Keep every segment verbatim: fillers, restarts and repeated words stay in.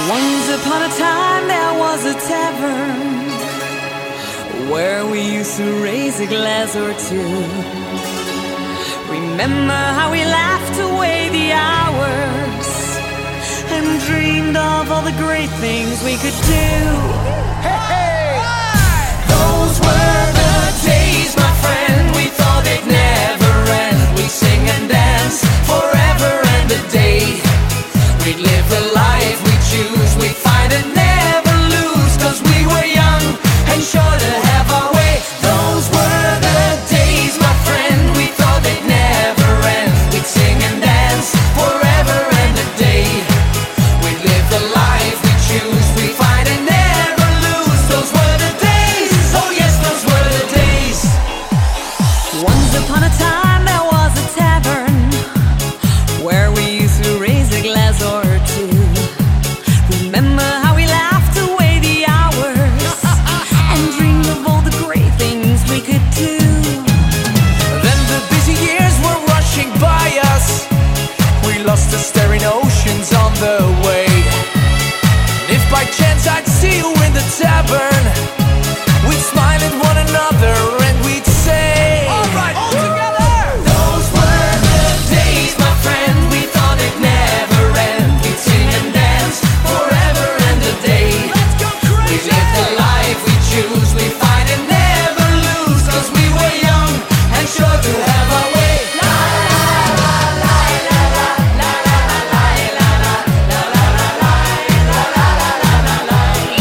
Once upon a time there was a tavern where we used to raise a glass or two. Remember how we laughed away the hours and dreamed of all the great things we could do. Hey, hey. Those were the days, my friend. We thought they'd never end. We'd sing and dance forever and a day. We'd live the life we choose. We'd fight and never lose, 'cause we were young and sure to have our way. Those were the days, my friend. We thought they'd never end. We'd sing and dance forever and a day. We'd live the life we choose. We'd fight and never lose. Those were the days. Oh yes, those were the days. Once upon a time there was a tavern where we used to raise a glass or two. Remember how we laughed away the hours and dreamed of all the great things we could do. Then the busy years were rushing by us. We lost the staring oceans on the way. And if by chance I'd see you in the tavern, we'd smile at one another and we'd say, all right, all together. Those were the days, my friend. We thought it'd never end. We'd sing and dance forever and a day. Let's go crazy. We live the life we choose. We fight and never lose, 'cause we were young and sure to have our way. La la la la la la la la la la la la la la la la la la la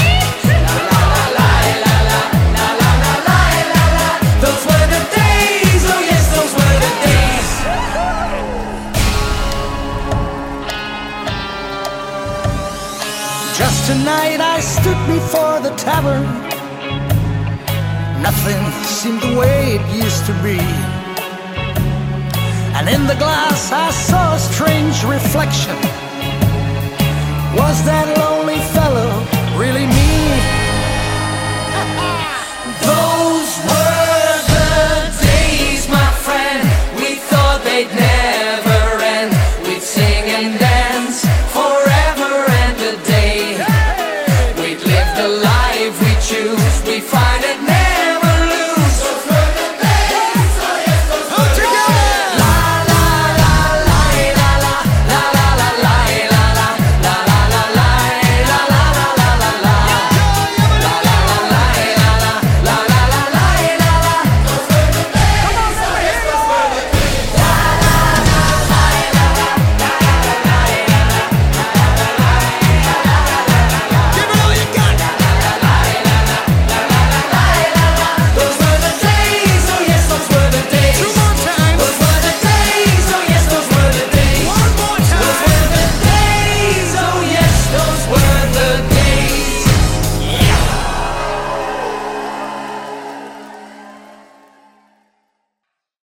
la. Those were the days. Oh yes, those were the days. Just tonight I stood before the tavern. Nothing seemed the way it used to be. And in the glass I saw a strange reflection. Was that lonely fellow really me?